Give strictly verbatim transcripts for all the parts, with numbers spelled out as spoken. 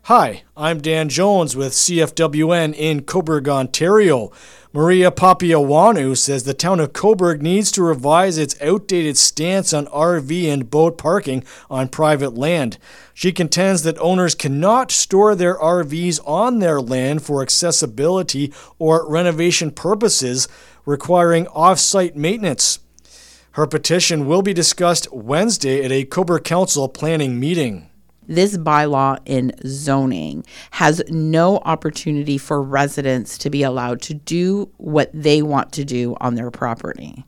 Hi, I'm Dan Jones with C F W N in Cobourg, Ontario. Maria Papiawanu says the town of Cobourg needs to revise its outdated stance on R V and boat parking on private land. She contends that owners cannot store their R Vs on their land for accessibility or renovation purposes, requiring off-site maintenance. Her petition will be discussed Wednesday at a Cobourg Council planning meeting. This bylaw in zoning has no opportunity for residents to be allowed to do what they want to do on their property.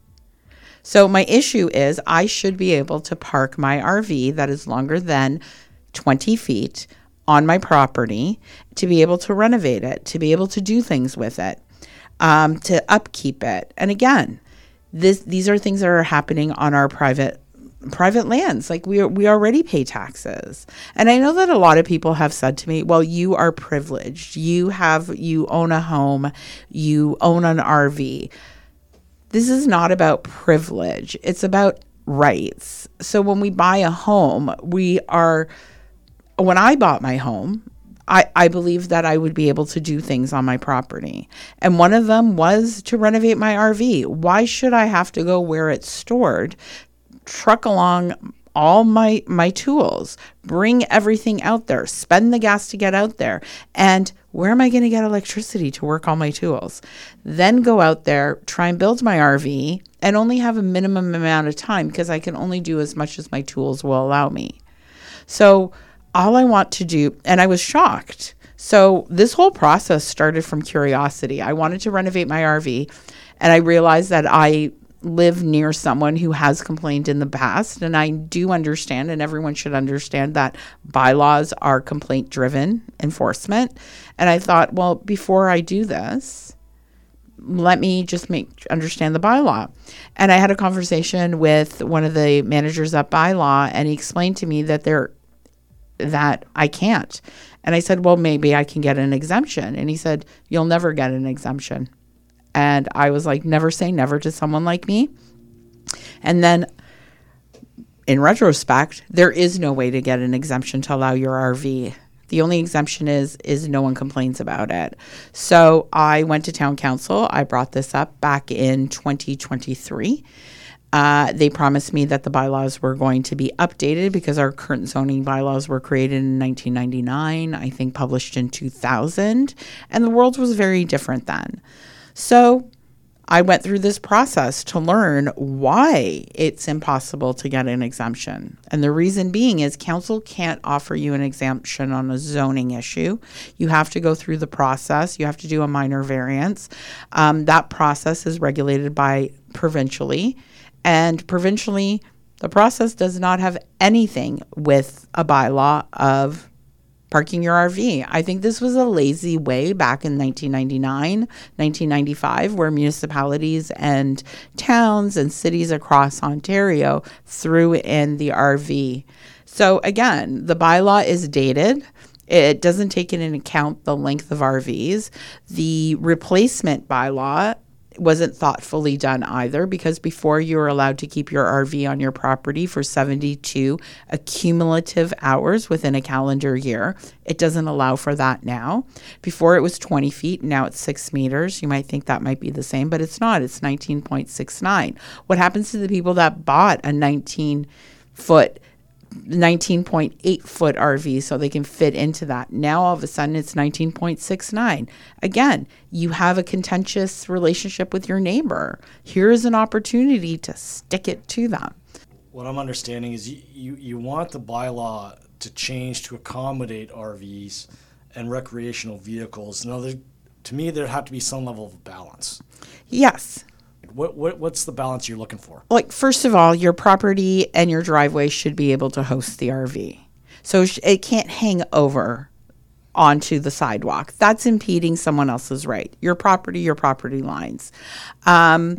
So my issue is I should be able to park my R V that is longer than twenty feet on my property, to be able to renovate it, to be able to do things with it, um, to upkeep it. And again, this these are things that are happening on our private private lands. Like we we already pay taxes. And I know that a lot of people have said to me, well, you are privileged. You have, you own a home, you own an R V. This is not about privilege. It's about rights. So when we buy a home, we are, when I bought my home, I, I believe that I would be able to do things on my property. And one of them was to renovate my R V. Why should I have to go where it's stored, truck along all my my tools, bring everything out there, spend the gas to get out there, and where am I going to get electricity to work all my tools? Then go out there, try and build my R V, and only have a minimum amount of time because I can only do as much as my tools will allow me. So all I want to do, and I was shocked. So this whole process started from curiosity. I wanted to renovate my R V, and I realized that I live near someone who has complained in the past, and I do understand, and everyone should understand, that bylaws are complaint-driven enforcement. And I thought, well, before I do this, let me just make understand the bylaw. And I had a conversation with one of the managers at Bylaw, and he explained to me that there that I can't. And I said, well, maybe I can get an exemption. And he said, you'll never get an exemption. And I was like, never say never to someone like me. And then in retrospect, there is no way to get an exemption to allow your R V. The only exemption is, is no one complains about it. So I went to town council. I brought this up back in twenty twenty-three. Uh, they promised me that the bylaws were going to be updated because our current zoning bylaws were created in nineteen ninety-nine, I think published in two thousand, and the world was very different then. So I went through this process to learn why it's impossible to get an exemption. And the reason being is council can't offer you an exemption on a zoning issue. You have to go through the process. You have to do a minor variance. Um, that process is regulated by provincially. And provincially, the process does not have anything with a bylaw of parking your R V. I think this was a lazy way back in nineteen ninety-nine, nineteen ninety-five, where municipalities and towns and cities across Ontario threw in the R V. So again, the bylaw is dated. It doesn't take into account the length of R Vs. The replacement bylaw wasn't thoughtfully done either, because before you were allowed to keep your R V on your property for seventy-two accumulative hours within a calendar year. It doesn't allow for that now. Before it was twenty feet, now it's six meters. You might think that might be the same, but it's not. It's nineteen point six nine. What happens to the people that bought a nineteen foot nineteen point eight foot R V so they can fit into that? Now all of a sudden it's nineteen point six nine. Again, you have a contentious relationship with your neighbor. Here's an opportunity to stick it to them. What I'm understanding is you, you, you want the bylaw to change to accommodate R Vs and recreational vehicles. Now, there, to me, there have to be some level of balance. Yes. What, what what's the balance you're looking for? Like, first of all, your property and your driveway should be able to host the R V. So it can't hang over onto the sidewalk. That's impeding someone else's right. Your property, your property lines. Um,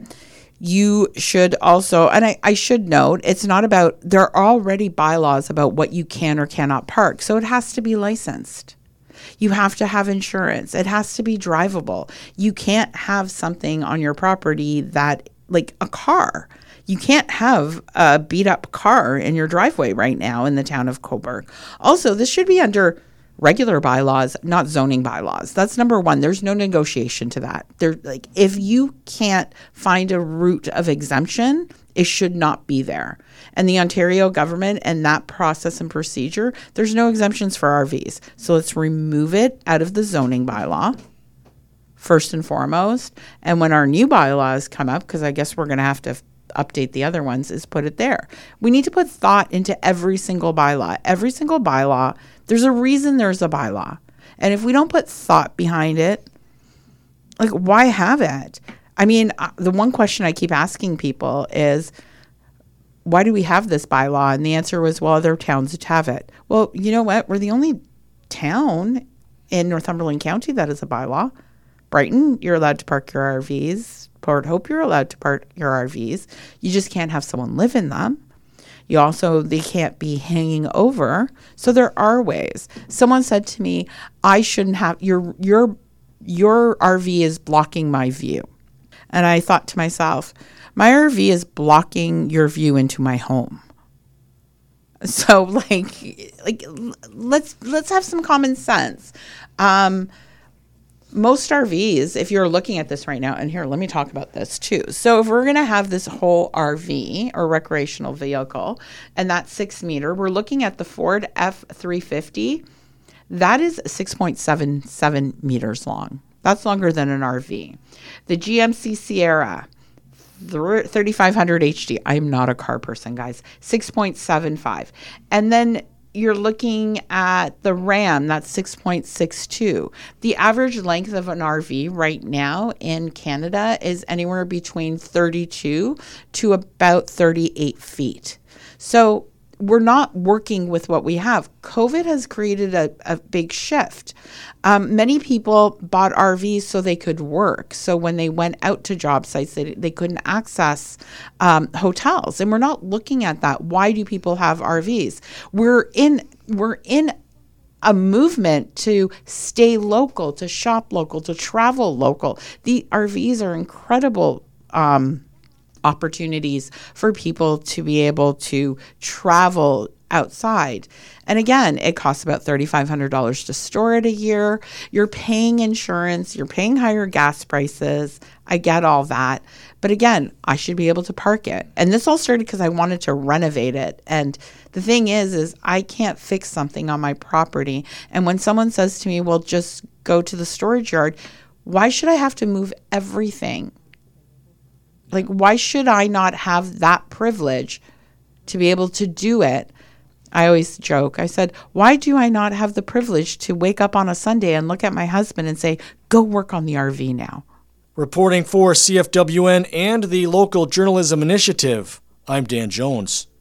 you should also, and I, I should note, it's not about, there are already bylaws about what you can or cannot park. So it has to be licensed. You have to have insurance. It has to be drivable. You can't have something on your property that, like a car. You can't have a beat up car in your driveway right now in the town of Cobourg. Also, this should be under regular bylaws, not zoning bylaws. That's number one. There's no negotiation to that. There, like, if you can't find a route of exemption, it should not be there. And the Ontario government and that process and procedure, there's no exemptions for R Vs. So let's remove it out of the zoning bylaw, first and foremost. And when our new bylaws come up, because I guess we're going to have to update the other ones, is put it there. We need to put thought into every single bylaw. Every single bylaw, there's a reason there's a bylaw. And if we don't put thought behind it, like, why have it? I mean, uh, the one question I keep asking people is, why do we have this bylaw? And the answer was, well, other towns have it. Well, you know what? We're the only town in Northumberland County that is a bylaw. Brighton, you're allowed to park your R Vs. Port Hope, you're allowed to park your R Vs. You just can't have someone live in them. You also, they can't be hanging over. So there are ways. Someone said to me, I shouldn't have, your, your, your R V is blocking my view. And I thought to myself, my R V is blocking your view into my home. So like, like let's, let's have some common sense. Um, Most R Vs, if you're looking at this right now, and here, let me talk about this too. So if we're going to have this whole R V or recreational vehicle, and that's six meter, we're looking at the Ford F three fifty. That is six point seven seven meters long. That's longer than an R V. The G M C Sierra, thirty-five hundred H D. I'm not a car person, guys. six point seven five. And then you're looking at the Ram, that's six point six two. The average length of an R V right now in Canada is anywhere between thirty-two to about thirty-eight feet. So we're not working with what we have. COVID has created a, a big shift. Um, many people bought R Vs so they could work. So when they went out to job sites, they, they couldn't access um, hotels. And we're not looking at that. Why do people have R Vs? We're in, we're in a movement to stay local, to shop local, to travel local. The R Vs are incredible um opportunities for people to be able to travel outside. And again, it costs about thirty-five hundred dollars to store it a year. You're paying insurance, you're paying higher gas prices. I get all that. But again, I should be able to park it. And this all started because I wanted to renovate it. And the thing is, is I can't fix something on my property. And when someone says to me, well, just go to the storage yard, why should I have to move everything? Like, why should I not have that privilege to be able to do it? I always joke. I said, why do I not have the privilege to wake up on a Sunday and look at my husband and say, go work on the R V now? Reporting for C F W N and the Local Journalism Initiative, I'm Dan Jones.